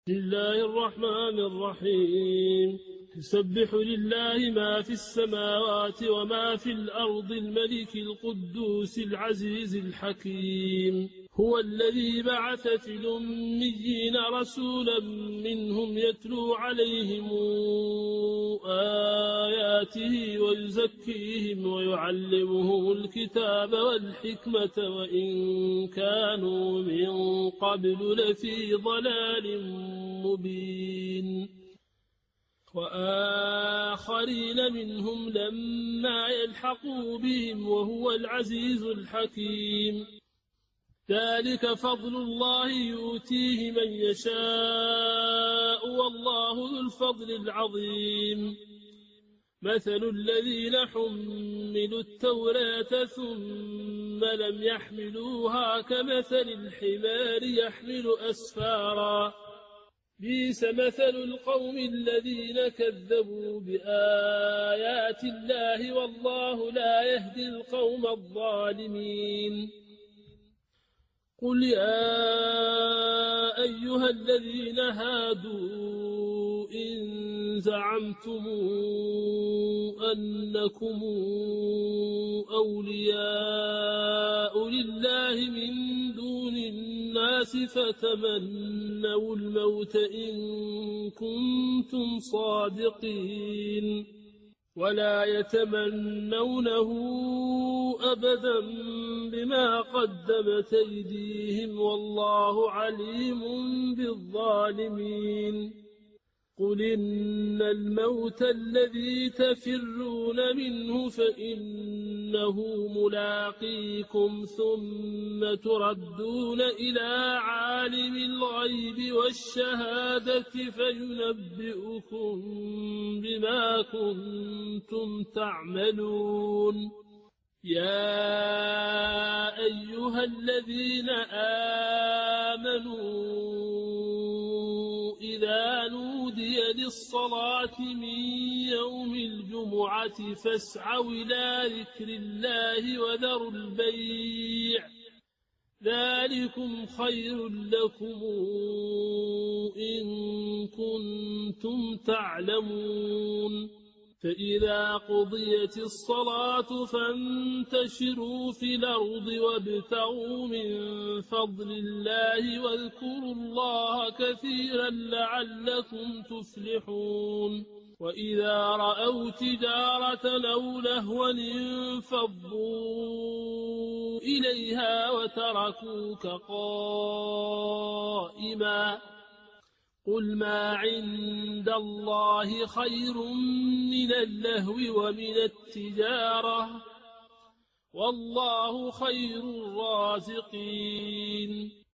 بسم الله الرحمن الرحيم. يسبح لله ما في السماوات وما في الأرض الملك القدوس العزيز الحكيم. هو الذي بعث في الأميين رسولا منهم يتلو عليهم آياته ويزكيهم ويعلمهم الكتاب والحكمة وإن كانوا من قبل لفي ضلال مبين. وآخرين منهم لما يلحقوا بهم وهو العزيز الحكيم. ذلك فضل الله يؤتيه من يشاء والله ذو الفضل العظيم. مثل الذين حملوا التوراة ثم لم يحملوها كمثل الحمار يحمل أسفارا. بئس مثل القوم الذين كذبوا بآيات الله والله لا يهدي القوم الظالمين. قل يا أيها الذين هادوا إن زعمتم أنكم أولياء لله من دون الناس فتمنوا الموت إن كنتم صادقين ولا يتمنونه أبدا بما قدمت أيديهم والله عليم بالظالمين. قل إن الموت الذي تفرون منه فإنه ملاقيكم ثم تردون إلى عالم الغيب والشهادة فينبئكم بما كنتم تعملون. يا أيها الذين آمنوا إذا نودي للصلاة من يوم الجمعة فاسعوا إلى ذكر الله وذروا البيع ذلكم خير لكم إن كنتم تعلمون. فإذا قضيت الصلاة فانتشروا في الأرض وابتغوا من فضل الله واذكروا الله كثيرا لعلكم تفلحون. وإذا رأوا تجارة أو لهوا انفضوا إليها وتركوك قائما. قل ما عند الله خير من اللهو ومن التجارة والله خير الرازقين.